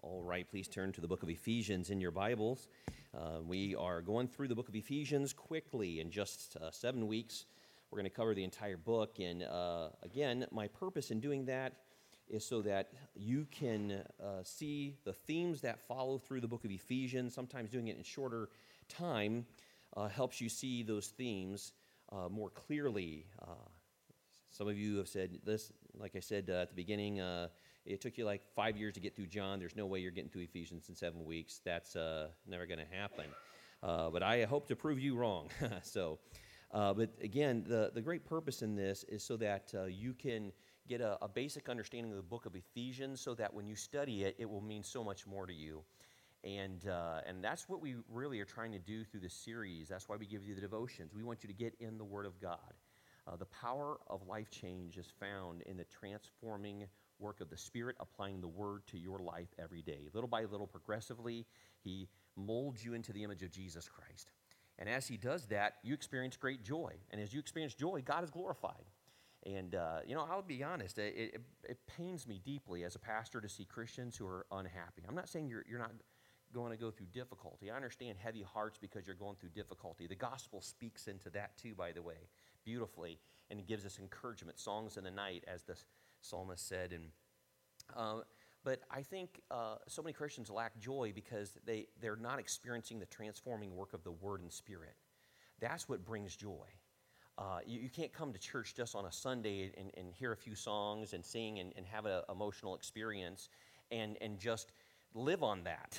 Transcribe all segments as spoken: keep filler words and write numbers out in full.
All right, please turn to the book of Ephesians in your Bibles. Uh, we are going through the book of Ephesians quickly in just uh, seven weeks. We're going to cover the entire book, and uh, again, my purpose in doing that is so that you can uh, see the themes that follow through the book of Ephesians. Sometimes doing it in shorter time uh, helps you see those themes uh, more clearly. Uh, some of you have said this, like I said uh, at the beginning, uh, it took you like five years to get through John. There's no way you're getting through Ephesians in seven weeks. That's uh, never going to happen. Uh, but I hope to prove you wrong. so, uh, but again, the, the great purpose in this is so that uh, you can get a, a basic understanding of the book of Ephesians so that when you study it, it will mean so much more to you. And uh, and that's what we really are trying to do through this series. That's why we give you the devotions. We want you to get in the Word of God. Uh, the power of life change is found in the transforming work of the Spirit, applying the Word to your life every day. Little by little, progressively, He molds you into the image of Jesus Christ. And as He does that, you experience great joy. And as you experience joy, God is glorified. And, uh, you know, I'll be honest, it, it, it pains me deeply as a pastor to see Christians who are unhappy. I'm not saying you're, you're not going to go through difficulty. I understand heavy hearts because you're going through difficulty. The gospel speaks into that too, by the way, beautifully, and it gives us encouragement, songs in the night, as the psalmist said. And uh, but I think uh, so many Christians lack joy because they, they're not experiencing the transforming work of the Word and Spirit. That's what brings joy. Uh, you, you can't come to church just on a Sunday and, and hear a few songs and sing and, and have an emotional experience and, and just live on that.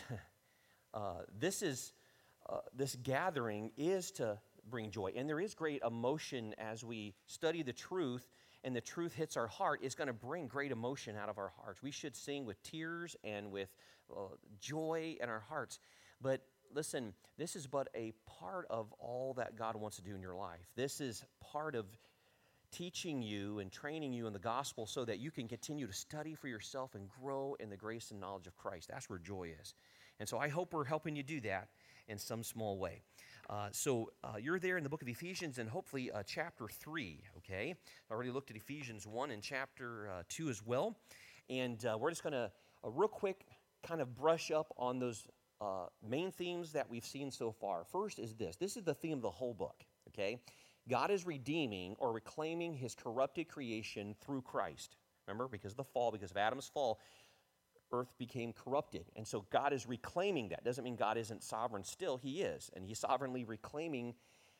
uh, this is uh, this gathering is to bring joy. And there is great emotion as we study the truth, and the truth hits our heart. It's going to bring great emotion out of our hearts. We should sing with tears and with uh, joy in our hearts. But listen, this is but a part of all that God wants to do in your life. This is part of teaching you and training you in the gospel so that you can continue to study for yourself and grow in the grace and knowledge of Christ. That's where joy is. And so I hope we're helping you do that in some small way. Uh, so uh, you're there in the book of Ephesians and hopefully uh, chapter three, okay? I already looked at Ephesians one and chapter uh, two as well. And uh, we're just going to, uh, real quick, kind of brush up on those uh, main themes that we've seen so far. First is this. This is the theme of the whole book, okay? God is redeeming or reclaiming His corrupted creation through Christ. Remember, because of the fall, because of Adam's fall, earth became corrupted. And so God is reclaiming that. Doesn't mean God isn't sovereign still. He is. And He's sovereignly reclaiming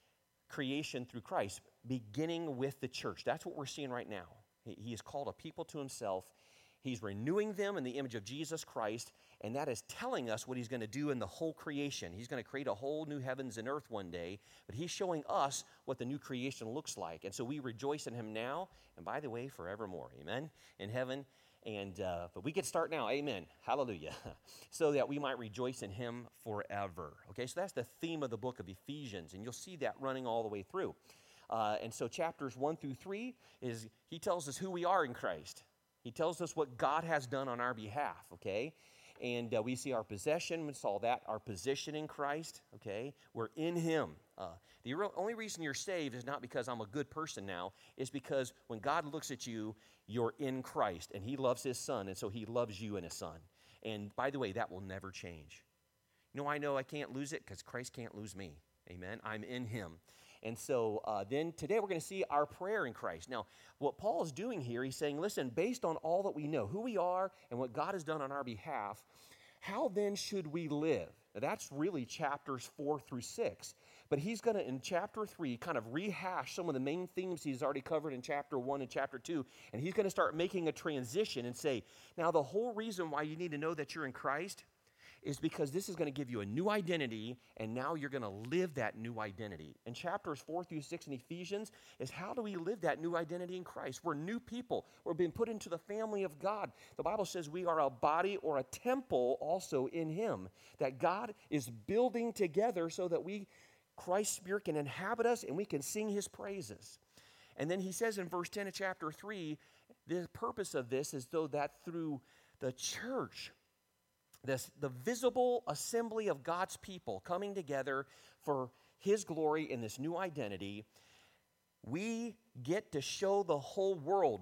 creation through Christ, beginning with the church. That's what we're seeing right now. He, he has called a people to Himself. He's renewing them in the image of Jesus Christ, and that is telling us what He's going to do in the whole creation. He's going to create a whole new heavens and earth one day, but He's showing us what the new creation looks like. And so we rejoice in Him now, and by the way, forevermore. Amen? In heaven. And uh, but we can start now, amen, hallelujah, so that we might rejoice in Him forever. Okay, so that's the theme of the book of Ephesians, and you'll see that running all the way through. Uh, and so chapters one through three is He tells us who we are in Christ. He tells us what God has done on our behalf, okay? And uh, we see our possession, we saw that, our position in Christ, okay? We're in Him. Uh, the real, only reason you're saved is not because I'm a good person now, it's because when God looks at you, you're in Christ, and He loves His Son, and so He loves you in His Son. And by the way, that will never change. You know, I know I can't lose it because Christ can't lose me. Amen? I'm in Him. And so uh, then today we're going to see our prayer in Christ. Now, what Paul is doing here, he's saying, listen, based on all that we know, who we are and what God has done on our behalf, how then should we live? Now, that's really chapters four through six. But he's going to, in chapter three, kind of rehash some of the main themes he's already covered in chapter one and chapter two. And he's going to start making a transition and say, now the whole reason why you need to know that you're in Christ is because this is going to give you a new identity, and now you're going to live that new identity. And chapters four through six in Ephesians is how do we live that new identity in Christ? We're new people. We're being put into the family of God. The Bible says we are a body or a temple also in Him, that God is building together so that we, Christ's Spirit, can inhabit us and we can sing His praises. And then he says in verse ten of chapter three, the purpose of this is though that through the church, This, the visible assembly of God's people coming together for His glory in this new identity, we get to show the whole world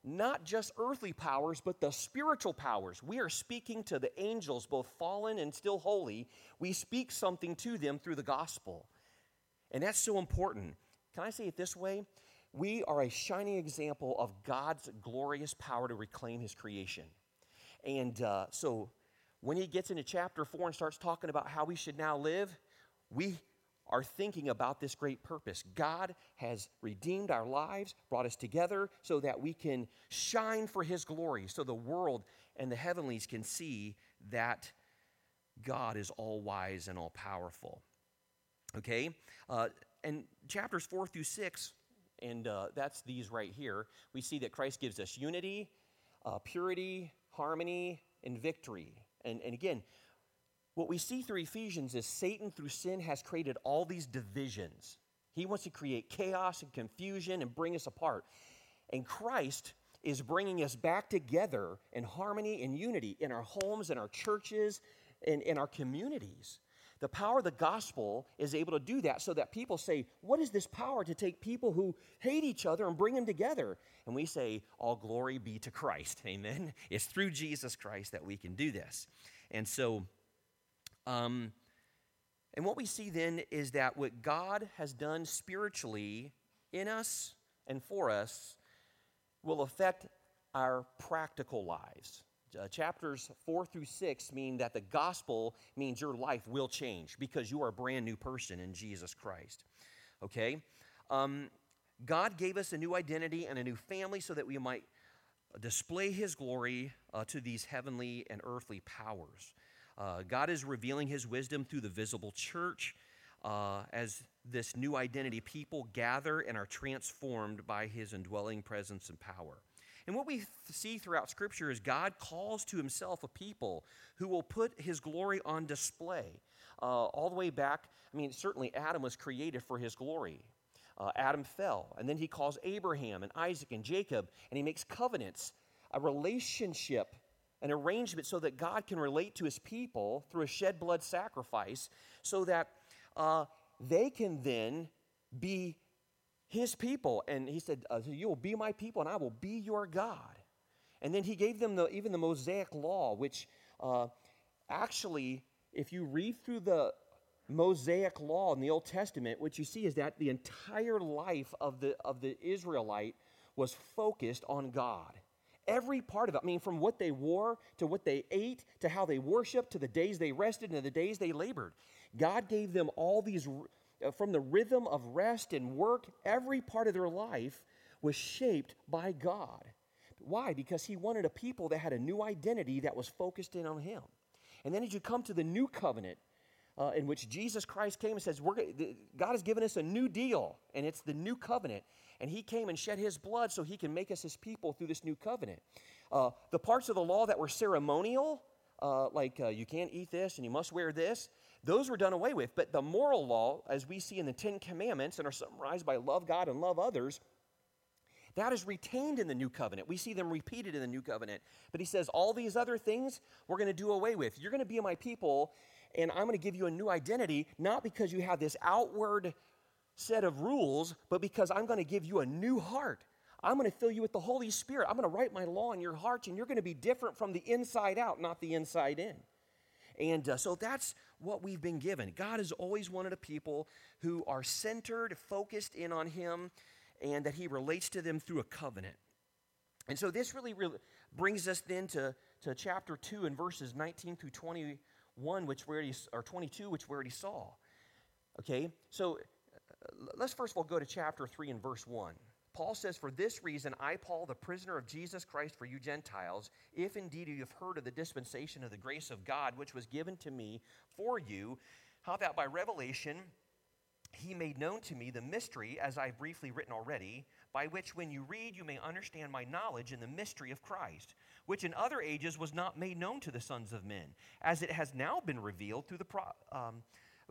not just earthly powers, but the spiritual powers. We are speaking to the angels, both fallen and still holy. We speak something to them through the gospel. And that's so important. Can I say it this way? We are a shining example of God's glorious power to reclaim his creation. And uh, so when he gets into chapter four and starts talking about how we should now live, we are thinking about this great purpose. God has redeemed our lives, brought us together so that we can shine for his glory, so the world and the heavenlies can see that God is all-wise and all-powerful. Okay? Uh, and chapters four through six, and uh, that's these right here, we see that Christ gives us unity, uh, purity, harmony, and victory. And, and again, what we see through Ephesians is Satan, through sin, has created all these divisions. He wants to create chaos and confusion and bring us apart. And Christ is bringing us back together in harmony and unity in our homes, in our churches, and in our communities. The power of the gospel is able to do that so that people say, what is this power to take people who hate each other and bring them together? And we say, all glory be to Christ. Amen? It's through Jesus Christ that we can do this. And so, um, and what we see then is that what God has done spiritually in us and for us will affect our practical lives. Uh, chapters four through six mean that the gospel means your life will change because you are a brand new person in Jesus Christ. Okay? Um, God gave us a new identity and a new family so that we might display his glory uh, to these heavenly and earthly powers. Uh, God is revealing his wisdom through the visible church uh, as this new identity people gather and are transformed by his indwelling presence and power. And what we th- see throughout Scripture is God calls to himself a people who will put his glory on display. Uh, all the way back, I mean, certainly Adam was created for his glory. Uh, Adam fell, and then he calls Abraham and Isaac and Jacob, and he makes covenants, a relationship, an arrangement so that God can relate to his people through a shed blood sacrifice so that uh, they can then be his people. And he said, uh, you will be my people and I will be your God. And then he gave them the, even the Mosaic law, which uh, actually, if you read through the Mosaic law in the Old Testament, what you see is that the entire life of the, of the Israelite was focused on God. Every part of it, I mean, from what they wore to what they ate to how they worshiped to the days they rested and to the days they labored. God gave them all these, uh, from the rhythm of rest and work, every part of their life was shaped by God. Why? Because he wanted a people that had a new identity that was focused in on him. And then as you come to the new covenant, uh, in which Jesus Christ came and says, We're, God has given us a new deal, and it's the new covenant. And he came and shed his blood so he can make us his people through this new covenant. Uh, the parts of the law that were ceremonial, uh, like uh, you can't eat this and you must wear this, those were done away with. But the moral law, as we see in the Ten Commandments and are summarized by love God and love others, that is retained in the new covenant. We see them repeated in the new covenant. But he says, all these other things we're going to do away with. You're going to be my people, and I'm going to give you a new identity, not because you have this outward set of rules, but because I'm going to give you a new heart. I'm going to fill you with the Holy Spirit. I'm going to write my law in your hearts, and you're going to be different from the inside out, not the inside in. And uh, so that's what we've been given. God has always wanted a people who are centered, focused in on him, and that he relates to them through a covenant. And so this really, really brings us then to, to chapter two and verses nineteen through twenty-one, which we already, or twenty-two, which we already saw. Okay, so let's first of all go to chapter three and verse one. Paul says, for this reason, I, Paul, the prisoner of Jesus Christ for you Gentiles, if indeed you have heard of the dispensation of the grace of God, which was given to me for you, how that by revelation he made known to me the mystery, as I've briefly written already, by which when you read you may understand my knowledge in the mystery of Christ, which in other ages was not made known to the sons of men, as it has now been revealed through the pro- um,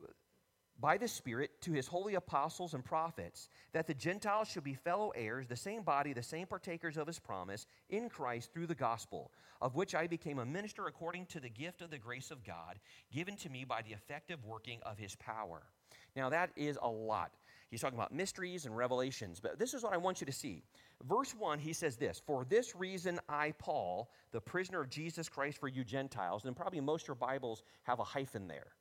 by the Spirit to his holy apostles and prophets, that the Gentiles should be fellow heirs, the same body, the same partakers of his promise, in Christ through the gospel, of which I became a minister according to the gift of the grace of God, given to me by the effective working of his power. Now that is a lot. He's talking about mysteries and revelations. But this is what I want you to see. Verse one, he says this, "For this reason I, Paul, the prisoner of Jesus Christ for you Gentiles," and probably most of your Bibles have a hyphen there.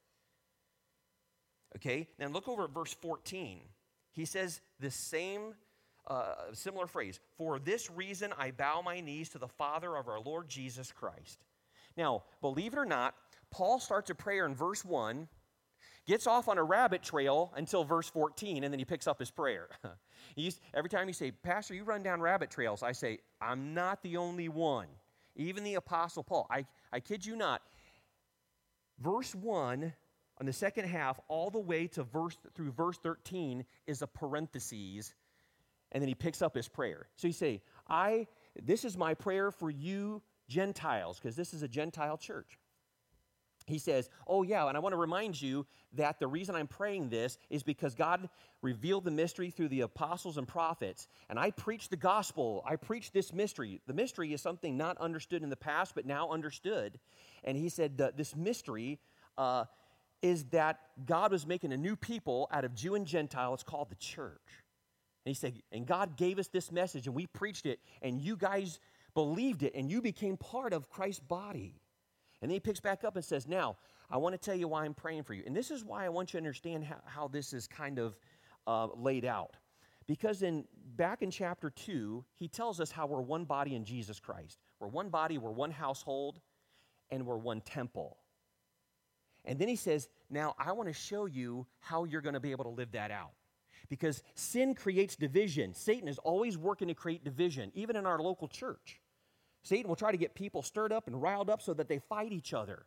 Okay, now look over at verse fourteen. He says the same, uh, similar phrase, "For this reason I bow my knees to the Father of our Lord Jesus Christ." Now, believe it or not, Paul starts a prayer in verse one, gets off on a rabbit trail until verse fourteen, and then he picks up his prayer. He's, every time you say, "Pastor, you run down rabbit trails," I say, I'm not the only one. Even the Apostle Paul. I, I kid you not. Verse one, on the second half, all the way to verse through verse thirteen is a parenthesis, and then he picks up his prayer. So you say, I, this is my prayer for you Gentiles, because this is a Gentile church. He says, oh yeah, and I want to remind you that the reason I'm praying this is because God revealed the mystery through the apostles and prophets, and I preach the gospel. I preach this mystery. The mystery is something not understood in the past, but now understood. And he said that this mystery uh, is that God was making a new people out of Jew and Gentile. It's called the church. And he said, and God gave us this message, and we preached it, and you guys believed it, and you became part of Christ's body. And then he picks back up and says, now, I want to tell you why I'm praying for you. And this is why I want you to understand how, how this is kind of uh, laid out. Because in back in chapter two, he tells us how we're one body in Jesus Christ. We're one body, we're one household, and we're one temple. And then he says, now I want to show you how you're going to be able to live that out. Because sin creates division. Satan is always working to create division, even in our local church. Satan will try to get people stirred up and riled up so that they fight each other.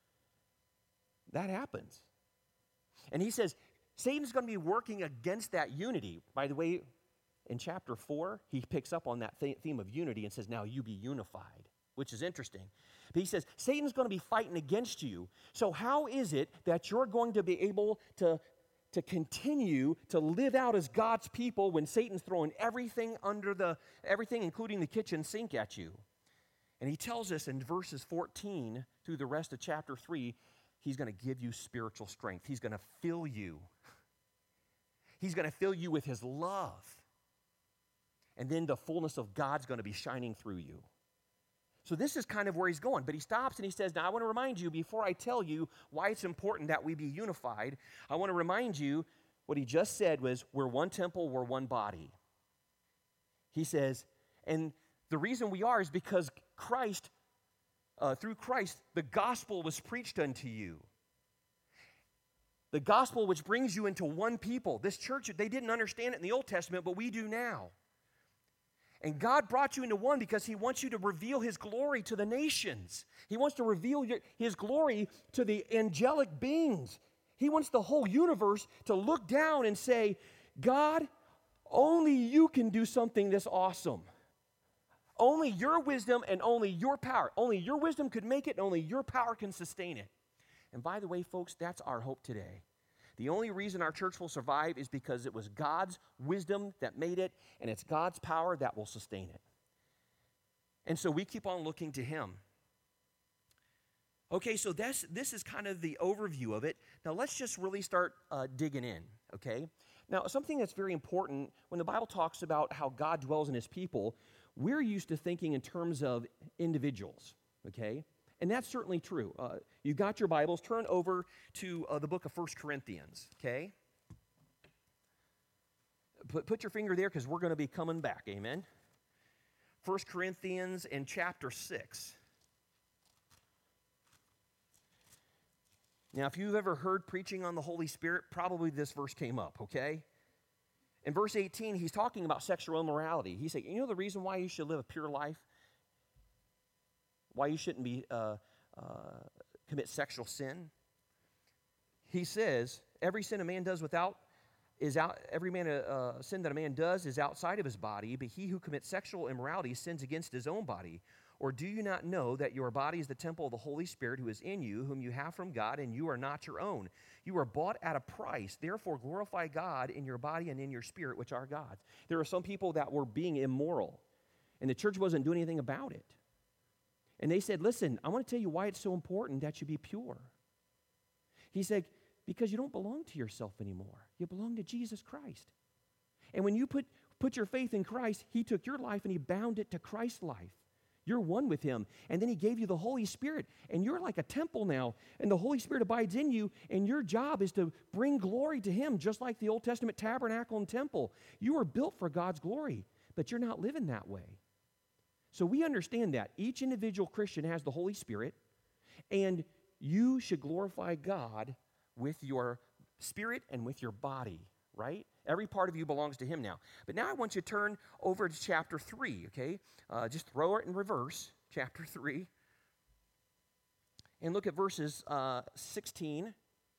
That happens. And he says, Satan's going to be working against that unity. By the way, in chapter four, he picks up on that th- theme of unity and says, now you be unified, which is interesting. But he says, Satan's going to be fighting against you. So how is it that you're going to be able to, to continue to live out as God's people when Satan's throwing everything under the, everything including the kitchen sink at you? And he tells us in verses fourteen through the rest of chapter three, he's going to give you spiritual strength. He's going to fill you. He's going to fill you with his love. And then the fullness of God's going to be shining through you. So this is kind of where he's going. But he stops and he says, now I want to remind you, before I tell you why it's important that we be unified, I want to remind you what he just said was, we're one temple, we're one body. He says, and the reason we are is because Christ, uh, through Christ, the gospel was preached unto you. The gospel which brings you into one people. This church, they didn't understand it in the Old Testament, but we do now. And God brought you into one because he wants you to reveal his glory to the nations. He wants to reveal your, his glory to the angelic beings. He wants the whole universe to look down and say, God, only you can do something this awesome. Only your wisdom and only your power. Only your wisdom could make it, and only your power can sustain it. And by the way, folks, that's our hope today. The only reason our church will survive is because it was God's wisdom that made it, and it's God's power that will sustain it. And so we keep on looking to him. Okay, so that's, this is kind of the overview of it. Now let's just really start uh, digging in, okay? Now, something that's very important, when the Bible talks about how God dwells in his people, we're used to thinking in terms of individuals, okay? And that's certainly true. Uh, you got your Bibles, turn over to uh, the book of First Corinthians, okay? Put, put your finger there because we're going to be coming back, amen? First Corinthians in chapter six. Now, if you've ever heard preaching on the Holy Spirit, probably this verse came up, okay? In verse eighteen, he's talking about sexual immorality. He said, you know the reason why you should live a pure life? Why you shouldn't be uh, uh, commit sexual sin? He says, every sin a man does without is out. Every man uh, sin that a man does is outside of his body, but he who commits sexual immorality sins against his own body. Or do you not know that your body is the temple of the Holy Spirit who is in you, whom you have from God, and you are not your own? You are bought at a price. Therefore, glorify God in your body and in your spirit, which are God's. There are some people that were being immoral, and the church wasn't doing anything about it. And they said, listen, I want to tell you why it's so important that you be pure. He said, because you don't belong to yourself anymore. You belong to Jesus Christ. And when you put, put your faith in Christ, he took your life and he bound it to Christ's life. You're one with him. And then he gave you the Holy Spirit. And you're like a temple now. And the Holy Spirit abides in you. And your job is to bring glory to him, just like the Old Testament tabernacle and temple. You are built for God's glory, but you're not living that way. So we understand that. Each individual Christian has the Holy Spirit. And you should glorify God with your spirit and with your body, right? Every part of you belongs to him now. But now I want you to turn over to chapter three, okay? Uh, just throw it in reverse, chapter three. And look at verses uh, sixteen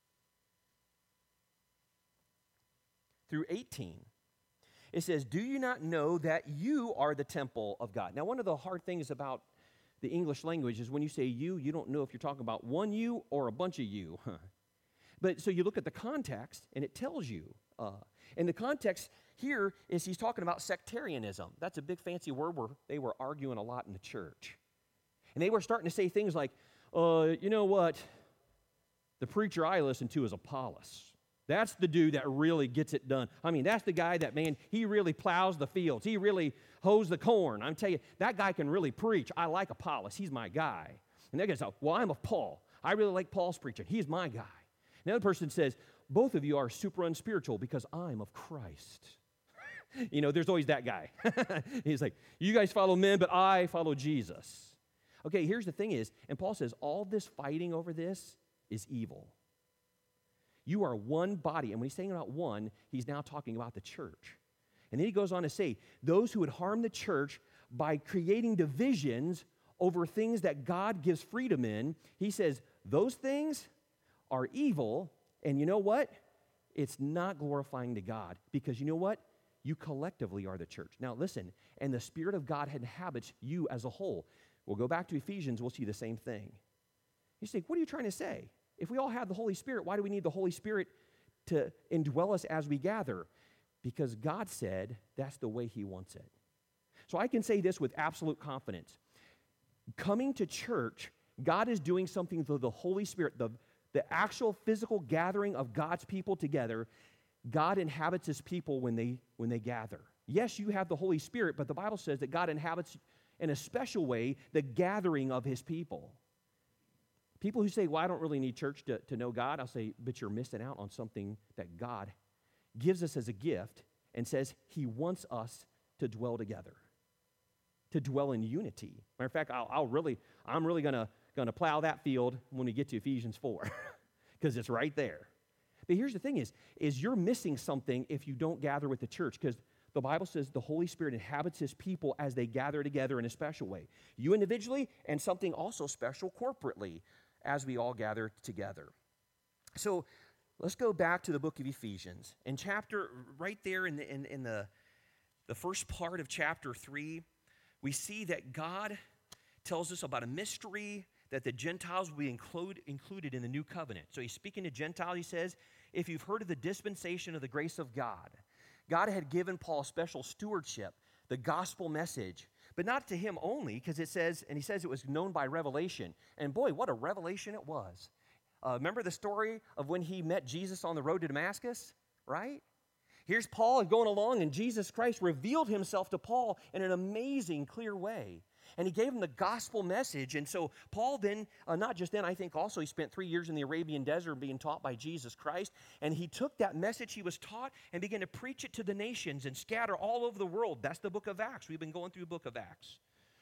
through eighteen. It says, do you not know that you are the temple of God? Now, one of the hard things about the English language is when you say you, you don't know if you're talking about one you or a bunch of you. But so you look at the context, and it tells you. Uh, and the context here is he's talking about sectarianism. That's a big fancy word where they were arguing a lot in the church. And they were starting to say things like, uh, you know what? The preacher I listen to is Apollos. That's the dude that really gets it done. I mean, that's the guy that, man, he really plows the fields. He really hoes the corn. I'm telling you, that guy can really preach. I like Apollos. He's my guy. And they're going to say, well, I'm of Paul. I really like Paul's preaching. He's my guy. Another person says, both of you are super unspiritual because I'm of Christ. You know, there's always that guy. He's like, you guys follow men, but I follow Jesus. Okay, here's the thing is, and Paul says, all this fighting over this is evil. You are one body. And when he's saying about one, he's now talking about the church. And then he goes on to say, those who would harm the church by creating divisions over things that God gives freedom in, he says, those things are evil. And you know what? It's not glorifying to God. Because you know what? You collectively are the church. Now listen, and the Spirit of God inhabits you as a whole. We'll go back to Ephesians, we'll see the same thing. You say, what are you trying to say? If we all have the Holy Spirit, why do we need the Holy Spirit to indwell us as we gather? Because God said that's the way he wants it. So I can say this with absolute confidence. Coming to church, God is doing something through the Holy Spirit, the, the actual physical gathering of God's people together. God inhabits his people when they, when they gather. Yes, you have the Holy Spirit, but the Bible says that God inhabits in a special way the gathering of his people. People who say, well, I don't really need church to, to know God, I'll say, but you're missing out on something that God gives us as a gift and says he wants us to dwell together, to dwell in unity. Matter of fact, I'll, I'll really, I'm really gonna, gonna plow that field when we get to Ephesians four, because it's right there. But here's the thing is, is you're missing something if you don't gather with the church, because the Bible says the Holy Spirit inhabits his people as they gather together in a special way. You individually, and something also special corporately, as we all gather together. So let's go back to the book of Ephesians. In chapter, right there in the, in, in the, the first part of chapter three, we see that God tells us about a mystery that the Gentiles will be include, included in the new covenant. So he's speaking to Gentiles. He says, if you've heard of the dispensation of the grace of God, God had given Paul special stewardship, the gospel message, but not to him only, because it says, and he says it was known by revelation. And boy, what a revelation it was. Uh, remember the story of when he met Jesus on the road to Damascus, right? Here's Paul going along, and Jesus Christ revealed himself to Paul in an amazing, clear way. And he gave him the gospel message. And so Paul then, uh, not just then, I think also he spent three years in the Arabian desert being taught by Jesus Christ. And he took that message he was taught and began to preach it to the nations and scatter all over the world. That's the book of Acts. We've been going through the book of Acts.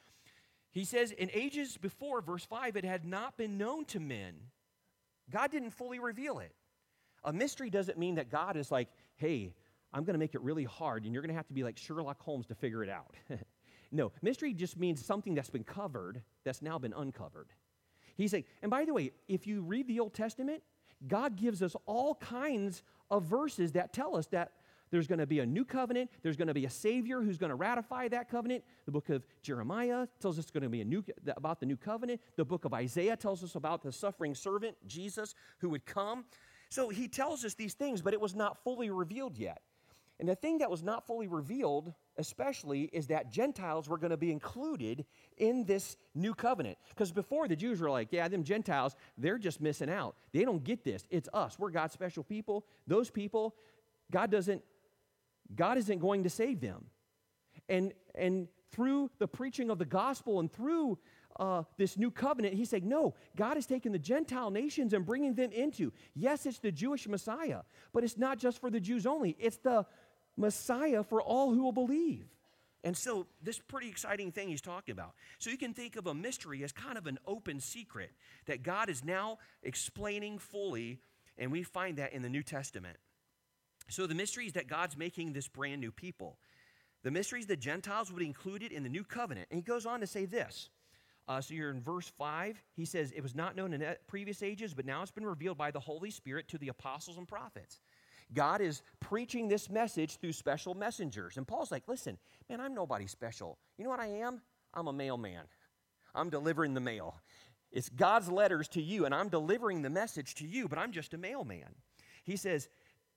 He says, in ages before, verse five, it had not been known to men. God didn't fully reveal it. A mystery doesn't mean that God is like, hey, I'm going to make it really hard, and you're going to have to be like Sherlock Holmes to figure it out. No, mystery just means something that's been covered that's now been uncovered. He's saying, and by the way, if you read the Old Testament, God gives us all kinds of verses that tell us that there's going to be a new covenant, there's going to be a Savior who's going to ratify that covenant. The book of Jeremiah tells us it's going to be a new about the new covenant. The book of Isaiah tells us about the suffering servant, Jesus, who would come. So he tells us these things, but it was not fully revealed yet. And the thing that was not fully revealed, especially, is that Gentiles were going to be included in this new covenant. Because before, the Jews were like, yeah, them Gentiles, they're just missing out. They don't get this. It's us. We're God's special people. Those people, God doesn't, God isn't going to save them. And, and through the preaching of the gospel and through uh, this new covenant, he's saying, no, God is taking the Gentile nations and bringing them into. Yes, it's the Jewish Messiah, but it's not just for the Jews only. It's the Messiah for all who will believe. And so this pretty exciting thing he's talking about. So you can think of a mystery as kind of an open secret that God is now explaining fully, and we find that in the New Testament. So the mystery is that God's making this brand new people. The mysteries the Gentiles would be included in the new covenant. And he goes on to say this. Uh, so you're in verse five. He says, it was not known in previous ages, but now it's been revealed by the Holy Spirit to the apostles and prophets. God is preaching this message through special messengers. And Paul's like, listen, man, I'm nobody special. You know what I am? I'm a mailman. I'm delivering the mail. It's God's letters to you, and I'm delivering the message to you, but I'm just a mailman. He says,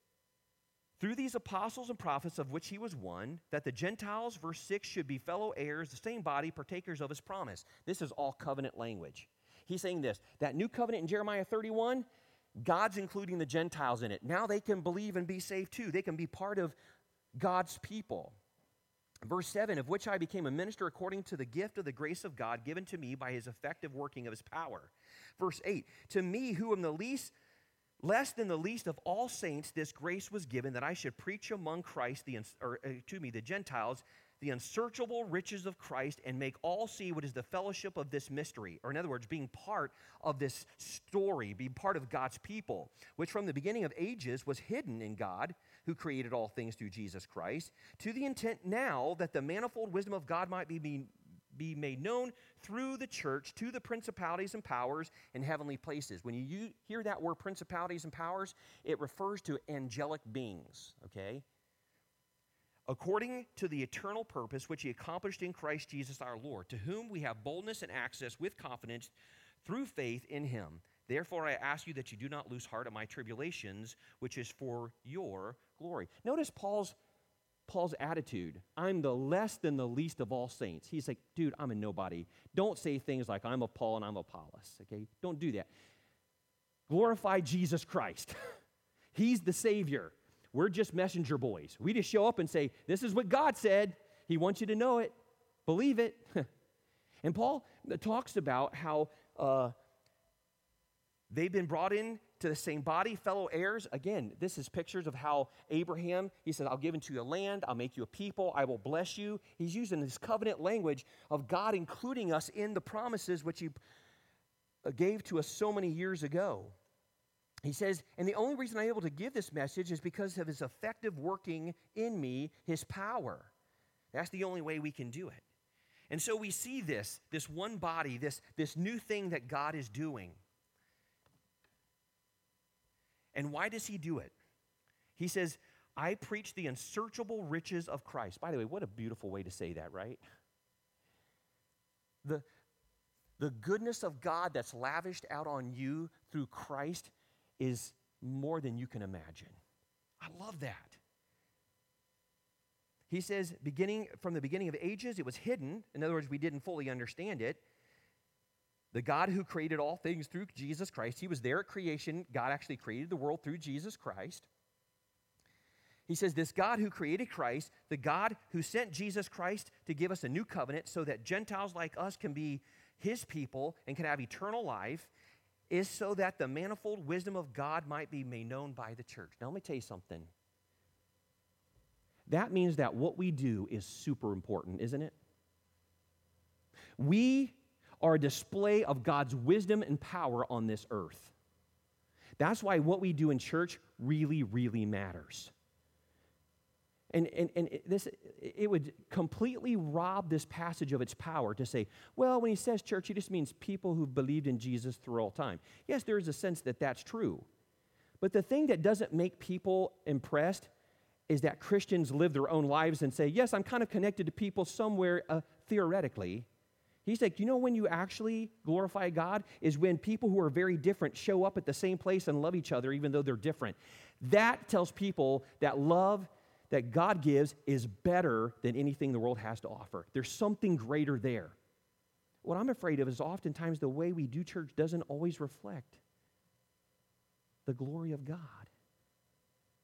through these apostles and prophets of which he was one, that the Gentiles, verse six, should be fellow heirs, the same body, partakers of his promise. This is all covenant language. He's saying this, that new covenant in Jeremiah thirty-one, God's including the Gentiles in it. Now they can believe and be saved too. They can be part of God's people. Verse seven, of which I became a minister according to the gift of the grace of God given to me by his effective working of his power. Verse eight, to me who am the least, less than the least of all saints, this grace was given that I should preach among Christ, the, or uh, to me, the Gentiles, the unsearchable riches of Christ, and make all see what is the fellowship of this mystery. Or in other words, being part of this story, being part of God's people, which from the beginning of ages was hidden in God, who created all things through Jesus Christ, to the intent now that the manifold wisdom of God might be, be, be made known through the church to the principalities and powers in heavenly places. When you hear that word principalities and powers, it refers to angelic beings, okay? According to the eternal purpose which he accomplished in Christ Jesus our Lord, to whom we have boldness and access with confidence through faith in him. Therefore I ask you that you do not lose heart at my tribulations, which is for your glory. Notice Paul's, Paul's attitude. I'm the less than the least of all saints. He's like, dude, I'm a nobody. Don't say things like I'm of Paul and I'm of Apollos, okay? Don't do that. Glorify Jesus Christ. He's the Savior. We're just messenger boys. We just show up and say, this is what God said. He wants you to know it. Believe it. And Paul talks about how uh, they've been brought in to the same body, fellow heirs. Again, this is pictures of how Abraham, he said, I'll give unto you a land, I'll make you a people, I will bless you. He's using this covenant language of God including us in the promises which he gave to us so many years ago. He says, and the only reason I'm able to give this message is because of his effective working in me, his power. That's the only way we can do it. And so we see this, this one body, this, this new thing that God is doing. And why does he do it? He says, I preach the unsearchable riches of Christ. By the way, what a beautiful way to say that, right? The, the goodness of God that's lavished out on you through Christ is more than you can imagine. I love that. He says, beginning from the beginning of ages, it was hidden. In other words, we didn't fully understand it. The God who created all things through Jesus Christ, he was there at creation. God actually created the world through Jesus Christ. He says, this God who created Christ, the God who sent Jesus Christ to give us a new covenant so that Gentiles like us can be his people and can have eternal life, is so that the manifold wisdom of God might be made known by the church. Now, let me tell you something. That means that what we do is super important, isn't it? We are a display of God's wisdom and power on this earth. That's why what we do in church really, really matters. And, and, and this, it would completely rob this passage of its power to say, well, when he says church, he just means people who've believed in Jesus through all time. Yes, there is a sense that that's true. But the thing that doesn't make people impressed is that Christians live their own lives and say, yes, I'm kind of connected to people somewhere uh, theoretically. He's like, you know when you actually glorify God is when people who are very different show up at the same place and love each other even though they're different. That tells people that love that God gives is better than anything the world has to offer. There's something greater there. What I'm afraid of is oftentimes the way we do church doesn't always reflect the glory of God.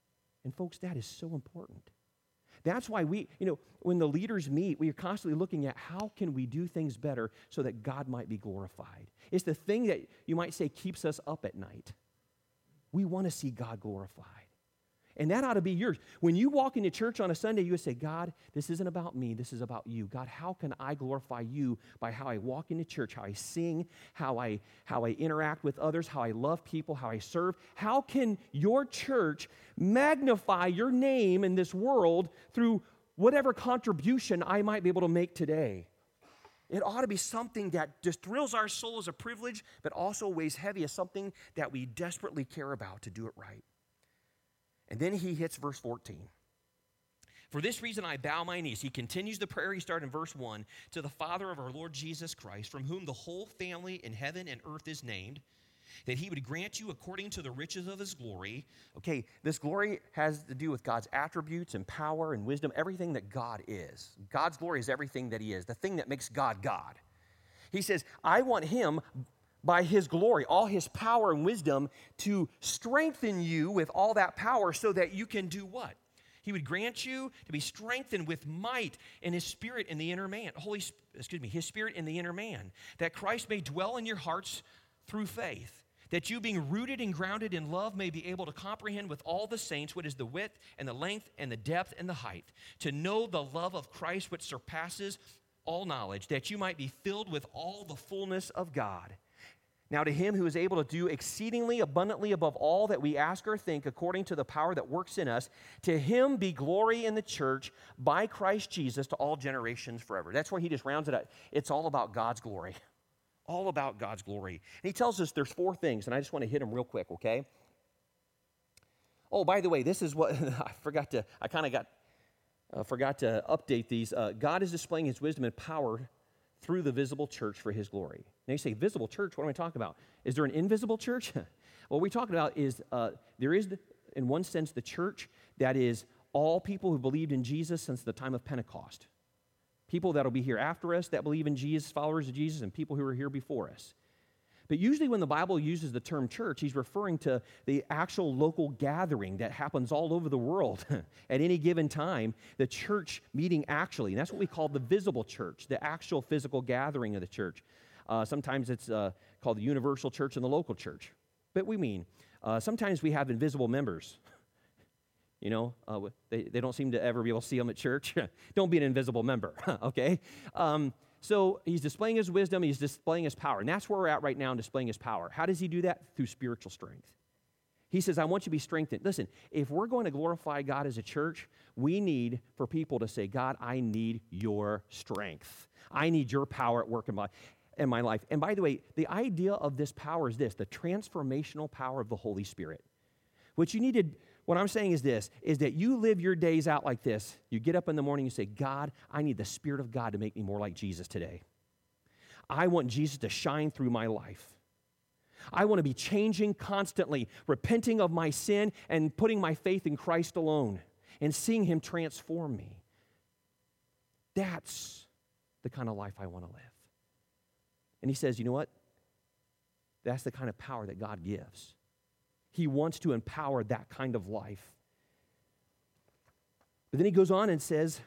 And folks, that is so important. That's why we, you know, when the leaders meet, we are constantly looking at how can we do things better so that God might be glorified. It's the thing that you might say keeps us up at night. We want to see God glorified. And that ought to be yours. When you walk into church on a Sunday, you would say, God, this isn't about me, this is about you. God, how can I glorify you by how I walk into church, how I sing, how I, how I interact with others, how I love people, how I serve? How can your church magnify your name in this world through whatever contribution I might be able to make today? It ought to be something that just thrills our soul as a privilege, but also weighs heavy as something that we desperately care about to do it right. And then he hits verse fourteen. For this reason I bow my knees. He continues the prayer he started in verse one, to the Father of our Lord Jesus Christ, from whom the whole family in heaven and earth is named, that he would grant you according to the riches of his glory. Okay, this glory has to do with God's attributes and power and wisdom, everything that God is. God's glory is everything that he is, the thing that makes God God. He says, I want him, by his glory, all his power and wisdom, to strengthen you with all that power so that you can do what? He would grant you to be strengthened with might in his spirit in the inner man. Holy, excuse me, his spirit in the inner man, that Christ may dwell in your hearts through faith, that you being rooted and grounded in love may be able to comprehend with all the saints what is the width and the length and the depth and the height, to know the love of Christ which surpasses all knowledge, that you might be filled with all the fullness of God. Now to him who is able to do exceedingly abundantly above all that we ask or think, according to the power that works in us, to him be glory in the church by Christ Jesus to all generations forever. That's where he just rounds it up. It's all about God's glory. All about God's glory. And he tells us there's four things, and I just want to hit them real quick, okay? Oh, by the way, this is what I forgot to, I kind of got, uh, forgot to update these. Uh, God is displaying his wisdom and power through the visible church for his glory. Now you say, visible church, what am I talking about? Is there an invisible church? What we're talking about is uh, there is, in one sense, the church that is all people who believed in Jesus since the time of Pentecost. People that will be here after us that believe in Jesus, followers of Jesus, and people who are here before us. But usually when the Bible uses the term church, he's referring to the actual local gathering that happens all over the world at any given time, the church meeting actually. And that's what we call the visible church, the actual physical gathering of the church. Uh, sometimes it's uh, called the universal church and the local church. But we mean, uh, sometimes we have invisible members. You know, uh, they, they don't seem to ever be able to see them at church. Don't be an invisible member, okay? Um, So he's displaying his wisdom, he's displaying his power. And that's where we're at right now in displaying his power. How does he do that? Through spiritual strength. He says, I want you to be strengthened. Listen, if we're going to glorify God as a church, we need for people to say, God, I need your strength. I need your power at work in my, in my life. And by the way, the idea of this power is this, the transformational power of the Holy Spirit. What you need to What I'm saying is this, is that you live your days out like this. You get up in the morning, you say, God, I need the Spirit of God to make me more like Jesus today. I want Jesus to shine through my life. I want to be changing constantly, repenting of my sin and putting my faith in Christ alone and seeing him transform me. That's the kind of life I want to live. And he says, you know what? That's the kind of power that God gives. He wants to empower that kind of life. But then he goes on and says,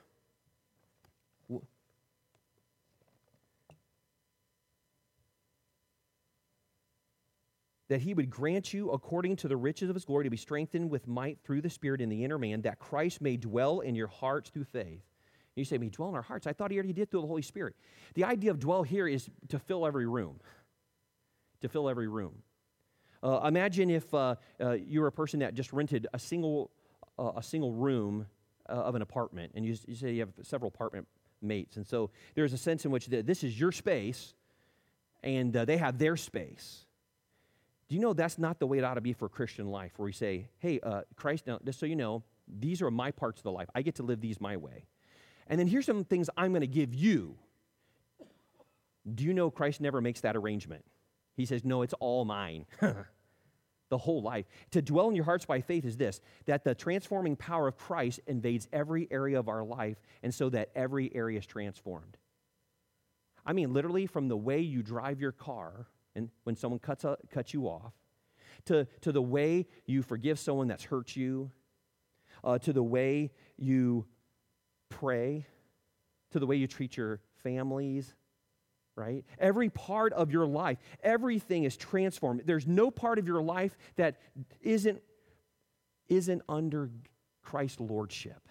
that he would grant you, according to the riches of his glory, to be strengthened with might through the Spirit in the inner man, that Christ may dwell in your hearts through faith. You say, may dwell in our hearts? I thought he already did through the Holy Spirit. The idea of dwell here is to fill every room. To fill every room. Uh, imagine if uh, uh, you were a person that just rented a single uh, a single room uh, of an apartment, and you, you say you have several apartment mates, and so there's a sense in which the, this is your space, and uh, they have their space. Do you know that's not the way it ought to be for Christian life, where we say, hey, uh, Christ, now, just so you know, these are my parts of the life. I get to live these my way. And then here's some things I'm going to give you. Do you know Christ never makes that arrangement? He says, no, it's all mine. The whole life. To dwell in your hearts by faith is this, that the transforming power of Christ invades every area of our life, and so that every area is transformed. I mean, literally from the way you drive your car, and when someone cuts, a, cuts you off, to, to the way you forgive someone that's hurt you, uh, to the way you pray, to the way you treat your families, right? Every part of your life, everything is transformed. There's no part of your life that isn't, isn't under Christ's lordship.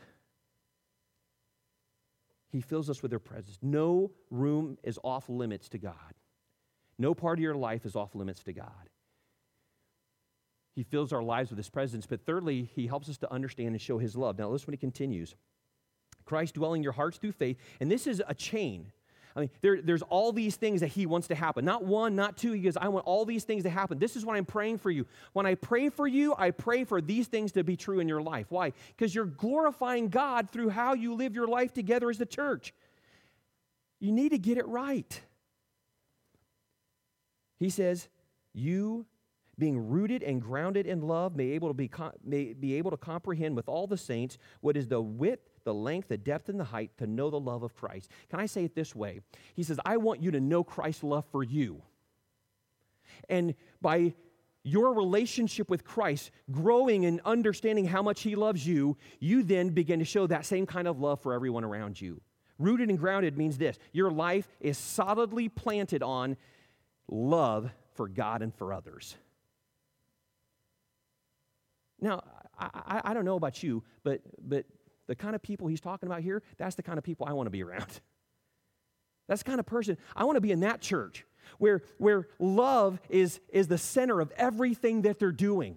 He fills us with their presence. No room is off limits to God. No part of your life is off limits to God. He fills our lives with His presence. But thirdly, He helps us to understand and show His love. Now listen when He continues. Christ dwelling in your hearts through faith. And this is a chain. I mean, there, there's all these things that He wants to happen. Not one, not two. He goes, I want all these things to happen. This is what I'm praying for you. When I pray for you, I pray for these things to be true in your life. Why? Because you're glorifying God through how you live your life together as the church. You need to get it right. He says, you being rooted and grounded in love may able to be may be able to comprehend with all the saints what is the width, the length, the depth, and the height, to know the love of Christ. Can I say it this way? He says, I want you to know Christ's love for you. And by your relationship with Christ, growing and understanding how much He loves you, you then begin to show that same kind of love for everyone around you. Rooted and grounded means this: your life is solidly planted on love for God and for others. Now, I, I, I don't know about you, but but the kind of people he's talking about here, that's the kind of people I want to be around. That's the kind of person, I want to be in that church where, where love is, is the center of everything that they're doing.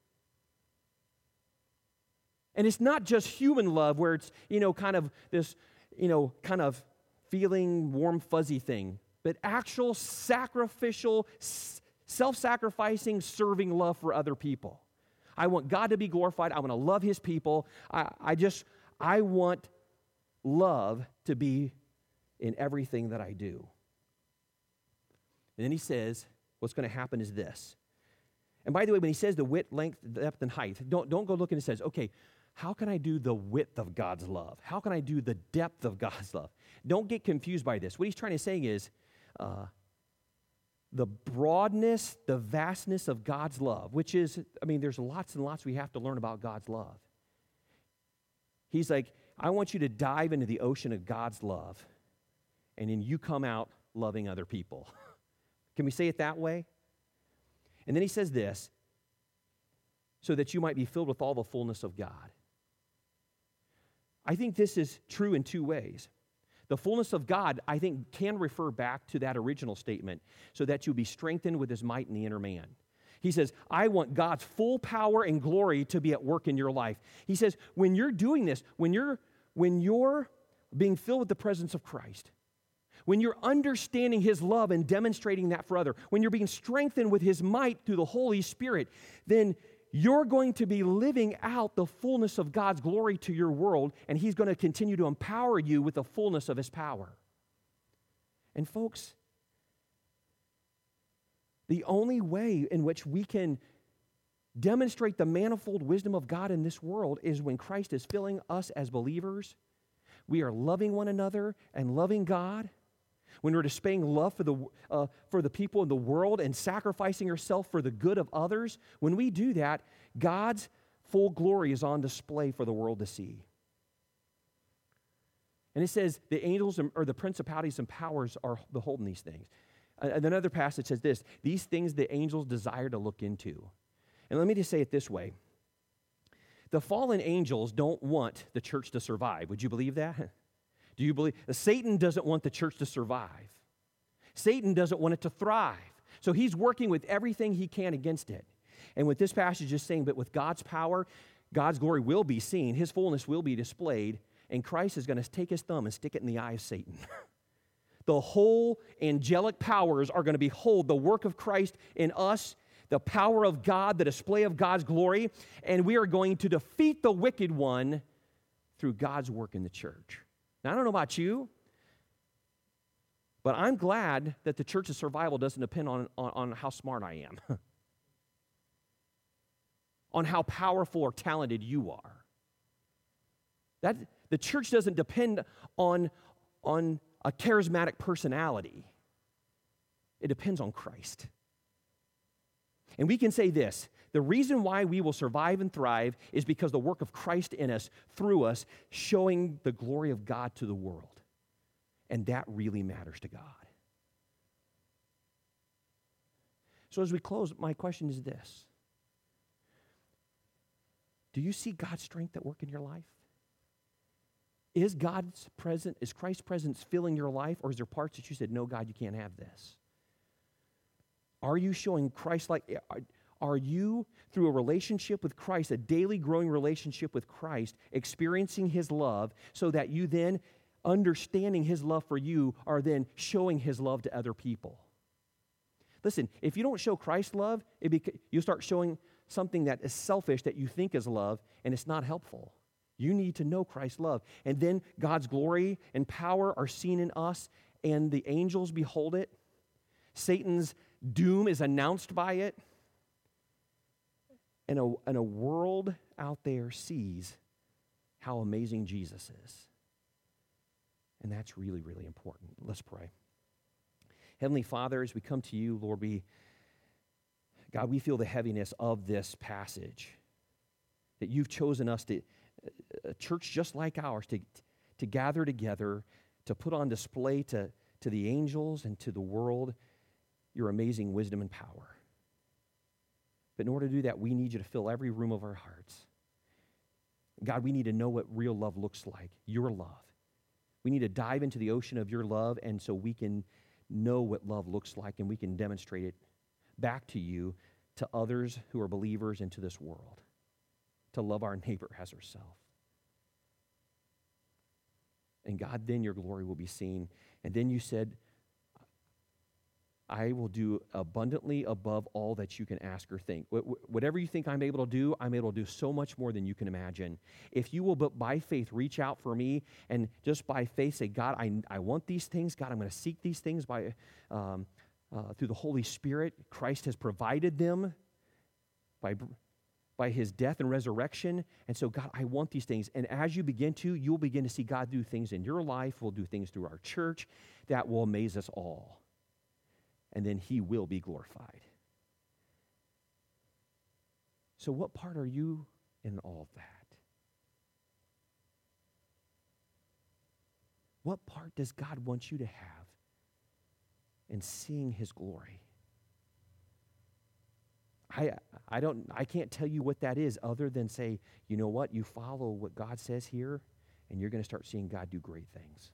And it's not just human love where it's, you know, kind of this, you know, kind of feeling warm, fuzzy thing, but actual sacrificial, self-sacrificing, serving love for other people. I want God to be glorified. I want to love His people. I, I just, I want love to be in everything that I do. And then he says, what's going to happen is this. And by the way, when he says the width, length, depth, and height, don't, don't go look and it says, okay, how can I do the width of God's love? How can I do the depth of God's love? Don't get confused by this. What he's trying to say is, uh, the broadness, the vastness of God's love, which is, I mean, there's lots and lots we have to learn about God's love. He's like, I want you to dive into the ocean of God's love, and then you come out loving other people. Can we say it that way? And then he says this, so that you might be filled with all the fullness of God. I think this is true in two ways. The fullness of God, I think, can refer back to that original statement, so that you'll be strengthened with His might in the inner man. He says, I want God's full power and glory to be at work in your life. He says, when you're doing this, when you're, when you're being filled with the presence of Christ, when you're understanding His love and demonstrating that for others, when you're being strengthened with His might through the Holy Spirit, then you're going to be living out the fullness of God's glory to your world, and He's going to continue to empower you with the fullness of His power. And folks, the only way in which we can demonstrate the manifold wisdom of God in this world is when Christ is filling us as believers. We are loving one another and loving God. When we're displaying love for the, uh, for the people in the world and sacrificing ourselves for the good of others, when we do that, God's full glory is on display for the world to see. And it says the angels or the principalities and powers are beholding these things. And another passage says this, these things the angels desire to look into. And let me just say it this way. The fallen angels don't want the church to survive. Would you believe that? Do you believe? Satan doesn't want the church to survive. Satan doesn't want it to thrive. So he's working with everything he can against it. And what this passage is saying, but with God's power, God's glory will be seen, His fullness will be displayed, and Christ is going to take His thumb and stick it in the eye of Satan. The whole angelic powers are going to behold the work of Christ in us, the power of God, the display of God's glory, and we are going to defeat the wicked one through God's work in the church. Now, I don't know about you, but I'm glad that the church's survival doesn't depend on, on, on how smart I am, on how powerful or talented you are. That, the church doesn't depend on, on a charismatic personality. It depends on Christ. And we can say this: the reason why we will survive and thrive is because the work of Christ in us, through us, showing the glory of God to the world. And that really matters to God. So as we close, my question is this: do you see God's strength at work in your life? Is God's presence, is Christ's presence filling your life, or is there parts that you said, no, God, you can't have this? Are you showing Christ-like, are, are you, through a relationship with Christ, a daily growing relationship with Christ, experiencing His love so that you then, understanding His love for you, are then showing His love to other people? Listen, if you don't show Christ's love, it beca- you start showing something that is selfish that you think is love, and it's not helpful. You need to know Christ's love. And then God's glory and power are seen in us, and the angels behold it. Satan's doom is announced by it. And a, and a world out there sees how amazing Jesus is. And that's really, really important. Let's pray. Heavenly Father, as we come to you, Lord, we, God, we feel the heaviness of this passage, that you've chosen us to, a church just like ours, to, to gather together, to put on display to, to the angels and to the world your amazing wisdom and power. But in order to do that, we need you to fill every room of our hearts. God, we need to know what real love looks like, your love. We need to dive into the ocean of your love, and so we can know what love looks like, and we can demonstrate it back to you, to others who are believers, and to this world, to love our neighbor as ourselves. And God, then your glory will be seen. And then you said, I will do abundantly above all that you can ask or think. Wh- whatever you think I'm able to do, I'm able to do so much more than you can imagine. If you will, but by faith, reach out for me, and just by faith say, God, I, I want these things. God, I'm going to seek these things by um, uh, through the Holy Spirit. Christ has provided them by, by his death and resurrection. And so, God, I want these things. And as you begin to, you'll begin to see God do things in your life. We'll do things through our church that will amaze us all. And then he will be glorified. So what part are you in all of that? What part does God want you to have in seeing his glory? I, I, don't, I can't tell you what that is other than say, you know what, you follow what God says here, and you're going to start seeing God do great things.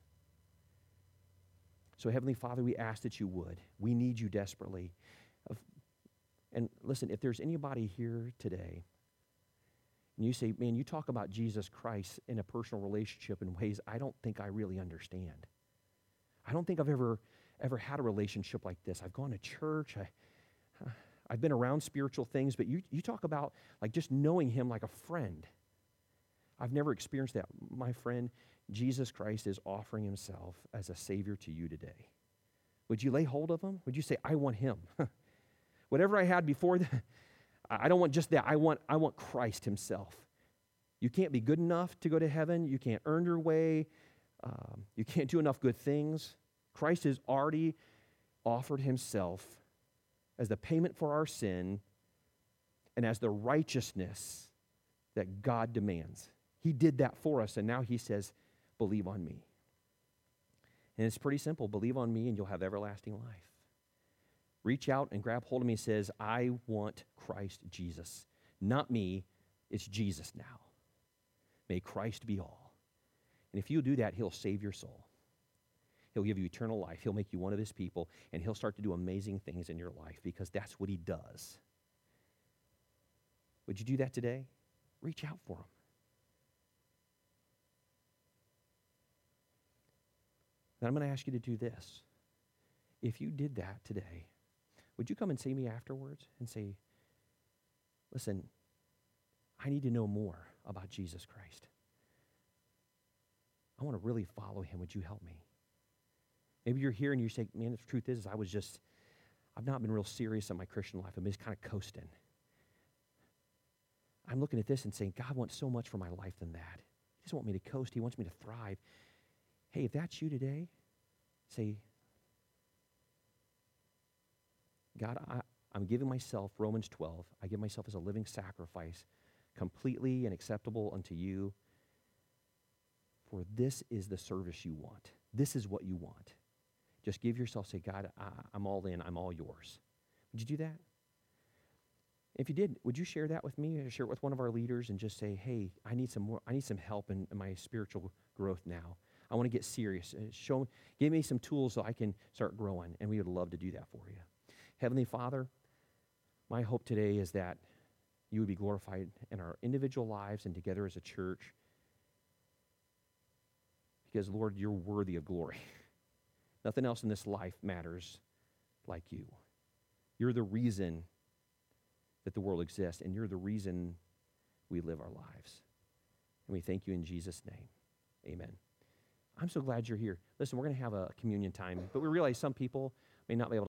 So, Heavenly Father, we ask that you would. We need you desperately. And listen, if there's anybody here today, and you say, man, you talk about Jesus Christ in a personal relationship in ways I don't think I really understand. I don't think I've ever, ever had a relationship like this. I've gone to church. I, I've been around spiritual things, but you, you talk about like just knowing him like a friend. I've never experienced that. My friend, Jesus Christ is offering himself as a Savior to you today. Would you lay hold of him? Would you say, I want him? Whatever I had before, that, I don't want just that. I want, I want Christ himself. You can't be good enough to go to heaven. You can't earn your way. Um, you can't do enough good things. Christ has already offered himself as the payment for our sin and as the righteousness that God demands. He did that for us, and now he says, believe on me. And it's pretty simple. Believe on me, and you'll have everlasting life. Reach out and grab hold of me and says, I want Christ Jesus. Not me, it's Jesus now. May Christ be all. And if you do that, he'll save your soul. He'll give you eternal life. He'll make you one of his people, and he'll start to do amazing things in your life because that's what he does. Would you do that today? Reach out for him. Now I'm going to ask you to do this. If you did that today, would you come and see me afterwards and say, listen, I need to know more about Jesus Christ. I want to really follow him. Would you help me? Maybe you're here and you say, man, the truth is, I was just, I've not been real serious in my Christian life. I'm just kind of coasting. I'm looking at this and saying, God wants so much for my life than that. He doesn't want me to coast. He wants me to thrive. Hey, if that's you today, say, God, I, I'm giving myself, Romans twelve, I give myself as a living sacrifice, completely and acceptable unto you. For this is the service you want. This is what you want. Just give yourself, say, God, I, I'm all in. I'm all yours. Would you do that? If you did, would you share that with me or share it with one of our leaders and just say, hey, I need some more, I need some help in, in my spiritual growth now. I want to get serious. Uh, Show, give me some tools so I can start growing, and we would love to do that for you. Heavenly Father, my hope today is that you would be glorified in our individual lives and together as a church. Because, Lord, you're worthy of glory. Nothing else in this life matters like you. You're the reason that the world exists, and you're the reason we live our lives. And we thank you in Jesus' name. Amen. I'm so glad you're here. Listen, we're going to have a communion time, but we realize some people may not be able to